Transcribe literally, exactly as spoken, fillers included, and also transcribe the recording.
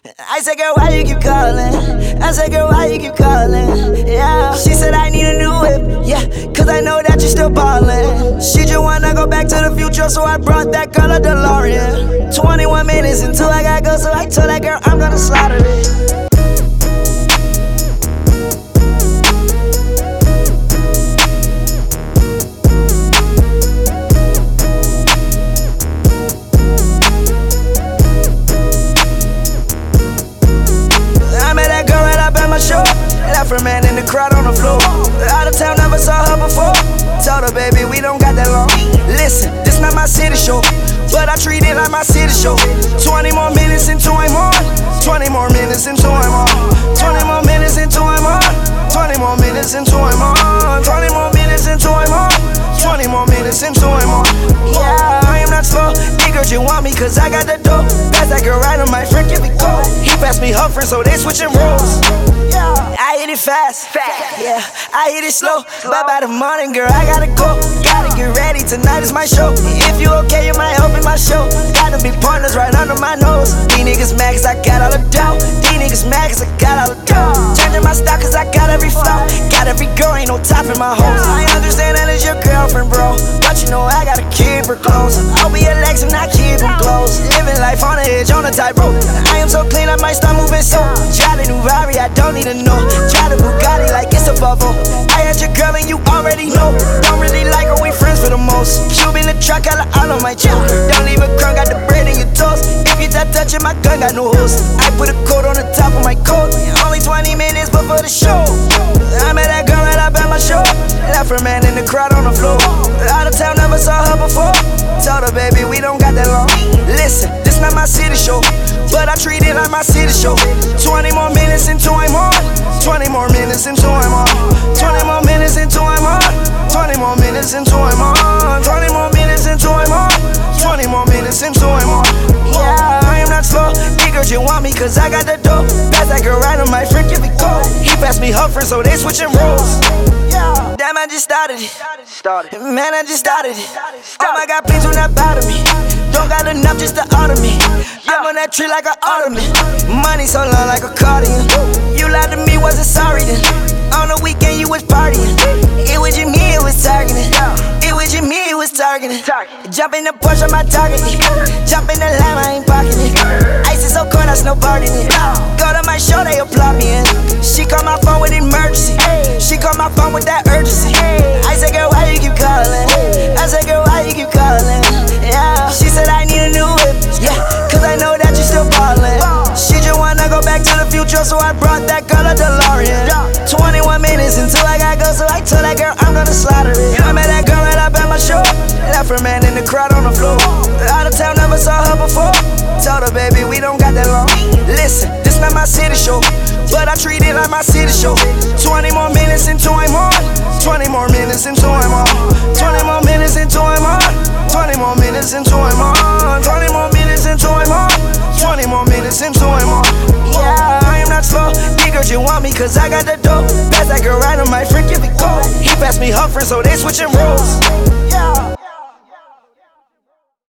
I said, girl, why you keep calling? I said, girl, why you keep calling? Yeah. She said, I need a new whip. Yeah, cause I know that you're still ballin'. She just wanna go back to the future, so I brought that girl a DeLorean. twenty-one minutes until I gotta go, so I told that girl I'm gonna slaughter it. Left her man in the crowd on the floor. Out of town, never saw her before. Told her, baby, we don't got that long. Listen, this not my city show, but I treat it like my city show. Twenty more minutes until I'm on. Twenty more minutes until I'm on. Twenty more minutes until I'm on. Twenty more minutes until I'm on. Twenty more minutes until I'm on. Twenty more minutes until I'm on. Yeah, I am not slow. Nigga, you want me cause I got the dope. Pass that girl right on my friend, give it go. He passed me her friend, so they switching roles. I hit it fast, fast, yeah, I hit it slow. But by the morning, girl, I gotta go. Gotta get ready, tonight is my show. If you okay, you might open my show. Gotta be partners right under my nose. These niggas mad cause I got all the dough. These niggas mad cause I got all the dough. Changing my style cause I got every flow. Got every girl, ain't no top in my hose. I understand that it's your girlfriend, bro, but you know I gotta keep her close. I'll be your legs and I keep them close. Living life on the edge, on the tightrope. I am so clean, I might start moving so. Try the new Rari, I don't need to know. Try the Bugatti like it's a Volvo. I had your girl and you already know. Don't really like her, we friends for the most. Cube in the truck, I all on my chill. Don't leave a crumb, got the bread in your toast. If you start touching my gun, got no host. I put a coat on the top of my coat. Only twenty minutes before the show. I met that girl right up at my show. Left her man in the crowd on the floor. Out of town, never saw her before. Told her, baby, we don't got that long. Listen, this not my city show, but I treat it like my city show. Twenty more minutes until I'm on. Twenty more minutes until I'm on. Twenty more minutes until I'm on. Twenty more minutes until I'm on. Twenty more minutes until I'm on. Twenty more minutes until I'm on. Yeah, I am not slow. Nigga, you want me cause I got the dope. Pass that girl right on my friend, give it go. He passed me her friend, so they switching roles. Yeah, damn, I just started it. Man, I just started it. Oh my God, please do not bother me. Don't got enough just to order me. I'm on that tree like an ottoman. Money so long like a cardigan. You lied to me, wasn't sorry then. On the weekend you was partying. It was you, me, it was targeting. It was you, me, it was targeting. Jump in the Porsche, my target. Jump in the Lamb, I ain't parking it. Ice is so cold, I snowboarding it. Go to my show, they applaud me in. She called my phone with emergency. She called my phone with that urgency. I said, girl, why you keep calling? I said, girl, why you keep calling? Yeah. She said, I need a new whip. Yeah, cause I know that you still ballin'. She just wanna go back to the future, so I brought that girl a DeLorean. twenty-one minutes until I gotta go, so I told that girl I'm gonna slaughter it. I met that girl right up at my show. Left her man in the crowd on the floor. Out of town, never saw her before. Told her, baby, we don't got that long. Listen, this not my city show, but I treat it like my city show. Twenty more minutes until I'm on. Twenty more minutes until I'm on. Twenty more minutes until I'm on. Twenty more minutes until I'm on. Twenty more minutes until I'm on. Twenty more minutes until I'm on. Yeah, I am not slow. Nigga, you want me cause I got the dope. Pass that girl right on my friend, give it go. He passed me her friend, so they switching roles. Yeah.